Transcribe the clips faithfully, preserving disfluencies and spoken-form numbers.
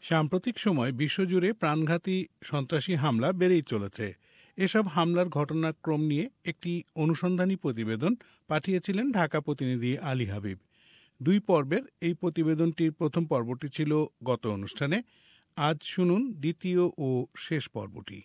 সাম্প্রতিক সময় বিশ্বজুড়ে প্রাণঘাতী সন্ত্রাসী হামলা বেড়েই চলেছে। এসব হামলার ঘটনাক্রম নিয়ে একটি অনুসন্ধানী প্রতিবেদন পাঠিয়েছিলেন ঢাকা প্রতিনিধি আলী হাবিব। দুই পর্বের এই প্রতিবেদনটির প্রথম পর্বটি ছিল গত অনুষ্ঠানে। আজ শুনুন দ্বিতীয় ও শেষ পর্বটি।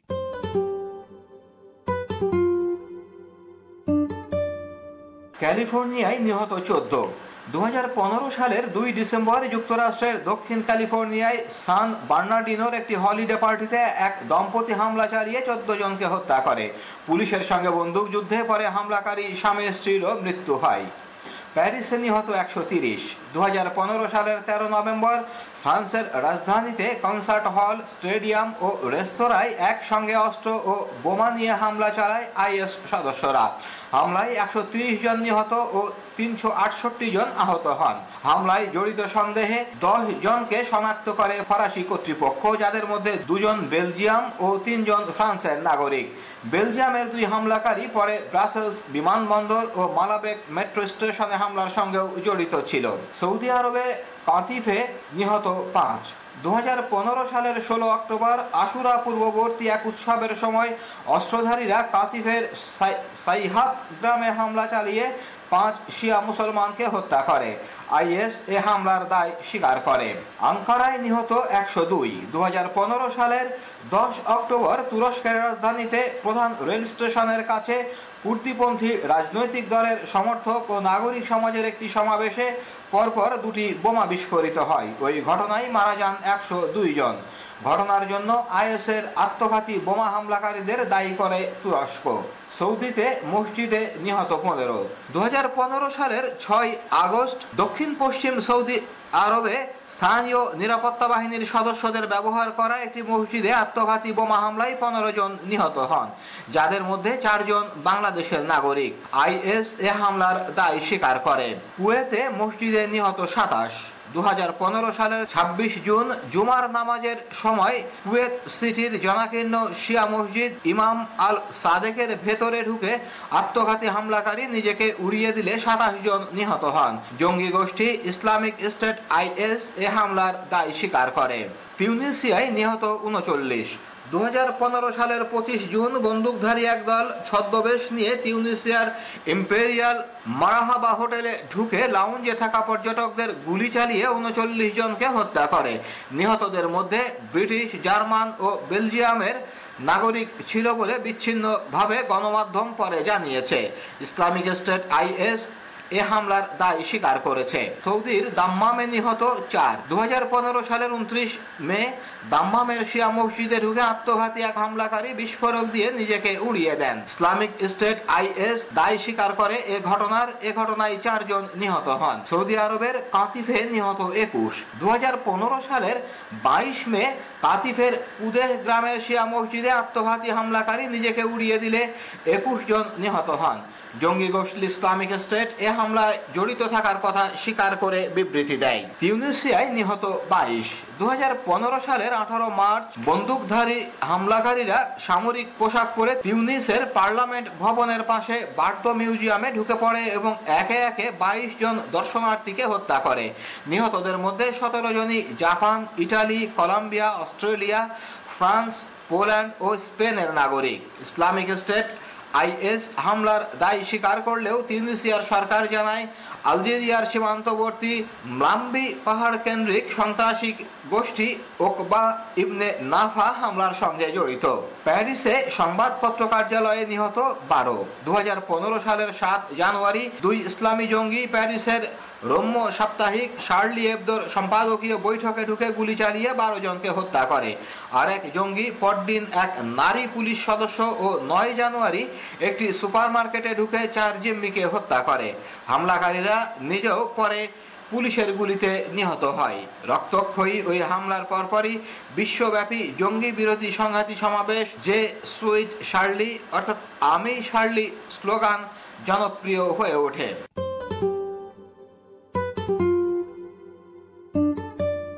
ক্যালিফোর্নিয়ায় নিহত চোদ্দ। দু হাজার পনেরো সালের দুই ডিসেম্বর যুক্তরাষ্ট্রের দক্ষিণ ক্যালিফোর্নিয়ায় সান বার্নার্ডিনোর একটি হলিডে পার্টিতে এক দম্পতি হামলা চালিয়ে চোদ্দ জনকে হত্যা করে। পুলিশের সঙ্গে বন্দুকযুদ্ধে পরে হামলাকারী স্বামী স্ত্রীরও মৃত্যু হয়। প্যারিসে নিহত একশো তিরিশ। দু হাজার পনেরো সালের তেরো নভেম্বর ফ্রান্সের রাজধানীতে কনসার্ট হল, স্টেডিয়াম ও রেস্তোরাঁয় একসঙ্গে অস্ত্র ও বোমা নিয়ে হামলা চালায় আইএস সদস্যরা। হামলায় একশো তিরিশ জন নিহত ও তিনশো আটষট্টি জন আহত হন। হামলায় জড়িত সন্দেহে দশ জনকে শনাক্ত করে ফরাসি কর্তৃপক্ষ, যাদের মধ্যে দুজন বেলজিয়াম ও তিনজন ফ্রান্সের নাগরিক। বেলজিয়ামের দুই হামলাকারী পরে ব্রাসেলস বিমানবন্দর ও মালাবেক মেট্রো স্টেশনে হামলার সঙ্গেও জড়িত ছিল। সৌদি আরবে কাতিফে নিহত পাঁচ। দু হাজার পনেরো সালের ষোলো অক্টোবর আশুরা পূর্ববর্তী এক উৎসবের সময় অস্ত্রধারীরা কাতিফের সাইহাত গ্রামে হামলা চালিয়ে পাঁচ শিয়া মুসলমানকে হত্যা করে। আইএস এ হামলার দায় স্বীকার করে। আঙ্কারায় নিহত একশো দুই। দু হাজার পনেরো সালের দশ অক্টোবর তুরস্কের রাজধানীতে প্রধান রেল স্টেশনের কাছে কুর্দিপন্থী রাজনৈতিক দলের সমর্থক ও নাগরিক সমাজের একটি সমাবেশে পরপর দুটি বোমা বিস্ফোরিত হয়। ওই ঘটনায় মারা যান একশো দুই জন। ঘটনার জন্য আইএসের আত্মঘাতী বোমা হামলাকারীদের দায়ী করে তুরস্ক। সৌদিতে মসজিদে নিহত পনেরো। দু হাজার পনেরো সালের ছয় আগস্ট দক্ষিণ পশ্চিম সৌদি আরবে স্থানীয় নিরাপত্তা বাহিনীর সদস্যদের ব্যবহার করা একটি মসজিদে আত্মঘাতী বোমা হামলায় পনেরো জন নিহত হন, যাদের মধ্যে চারজন বাংলাদেশের নাগরিক। আইএস এ হামলার দায় স্বীকার করে। কুয়েতে মসজিদে নিহত সাতাশ। দু হাজার পনেরো সালের ছাব্বিশ জুন জুমার নামাজের সময় কুয়েত সিটির জনাকীর্ণ শিয়া মসজিদ ইমাম আল সাদেকের ভেতরে ঢুকে আত্মঘাতী হামলাকারী নিজেকে উড়িয়ে দিলে সাতাশ জন নিহত হন। জঙ্গি গোষ্ঠী ইসলামিক স্টেট আইএস এ হামলার দায় স্বীকার করে। তিউনিসিয়ায় নিহত উনচল্লিশ। দু হাজার পনেরো সালের পঁচিশ জুন বন্দুকধারী একদল ছদ্মবেশ নিয়ে তিউনিসিয়ার ইম্পেরিয়াল মারাহাবা হোটেলে ঢুকে লাউঞ্জে থাকা পর্যটকদের গুলি চালিয়ে উনচল্লিশ জনকে হত্যা করে। নিহতদের মধ্যে ব্রিটিশ, জার্মান ও বেলজিয়ামের নাগরিক ছিল বলে বিচ্ছিন্নভাবে গণমাধ্যম পরে জানিয়েছে। ইসলামিক স্টেট আইএস এ হামলার দায় স্বীকার করেছে। সৌদির দাম্মামে নিহত চার। দু হাজার পনেরো সালের উনত্রিশ মে দাম্মামের শিয়া মসজিদে ঢুকে আত্মঘাতী এক হামলাকারী বিস্ফোরক দিয়ে নিজেকে উড়িয়ে দেন। ইসলামিক স্টেট আইএস দায় স্বীকার করে এ ঘটনার এ ঘটনায় চারজন নিহত হন। সৌদি আরবের কাতিফে নিহত একুশ। দু হাজার পনেরো সালের বাইশ মে কাতিফের উদেহ গ্রামের শিয়া মসজিদে আত্মঘাতী হামলাকারী নিজেকে উড়িয়ে দিলে একুশ জন নিহত হন। জঙ্গি গোষ্ঠী ইসলামিক স্টেট এ হামলায় জড়িত থাকার কথা স্বীকার করে বিবৃতি দেয়। তিউনিসিয়ায় নিহত বাইশ। দু হাজার পনেরো সালের আঠারো মার্চ বন্দুকধারী হামলাকারীরা সামরিক পোশাক পরে তিউনিসের পার্লামেন্ট ভবনের পাশে বার্তো মিউজিয়ামে ঢুকে পড়ে এবং একে একে বাইশ জন দর্শনার্থীকে হত্যা করে। নিহতদের মধ্যে সতেরো জনই Japan, Italy, Colombia, Australia, France, Poland ও স্পেনের নাগরিক। ইসলামিক স্টেট আইএস হামলার দায় স্বীকার করলেও তিউনিসিয়ার সরকার জানায় আলজেরিয়ার সীমান্তবর্তী ম্লাম্বি পাহাড় কেন্দ্রিক সন্ত্রাসী গোষ্ঠী ওকবা ইবনে নাফা হামলার সঙ্গে জড়িত। প্যারিসে সংবাদপত্র কার্যালয়ে নিহত বারো। দু হাজার পনেরো সালের সাত জানুয়ারি দুই ইসলামী জঙ্গি প্যারিসের রম্য সাপ্তাহিক শার্লি এবদোর সম্পাদকীয় বৈঠকে ঢুকে গুলি চালিয়ে বারো জনকে হত্যা করে। আরেক জঙ্গি পরদিন এক নারী পুলিশ সদস্য ও নয় জানুয়ারি একটি সুপারমার্কেটে ঢুকে চার জিম্মিকে হত্যা করে। হামলাকারীরা নিজেও পরে পুলিশের গুলিতে নিহত হয়। রক্তক্ষয়ী ওই হামলার পরপরই বিশ্বব্যাপী জঙ্গি বিরোধী সংঘাতী সমাবেশ যে সুইট শার্লি অর্থাৎ আমি শার্লি স্লোগান জনপ্রিয় হয়ে ওঠে।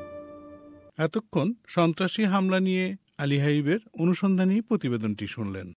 এতক্ষণ সন্ত্রাসী হামলা নিয়ে আলী হাবিবের অনুসন্ধানী প্রতিবেদনটি শুনলেন।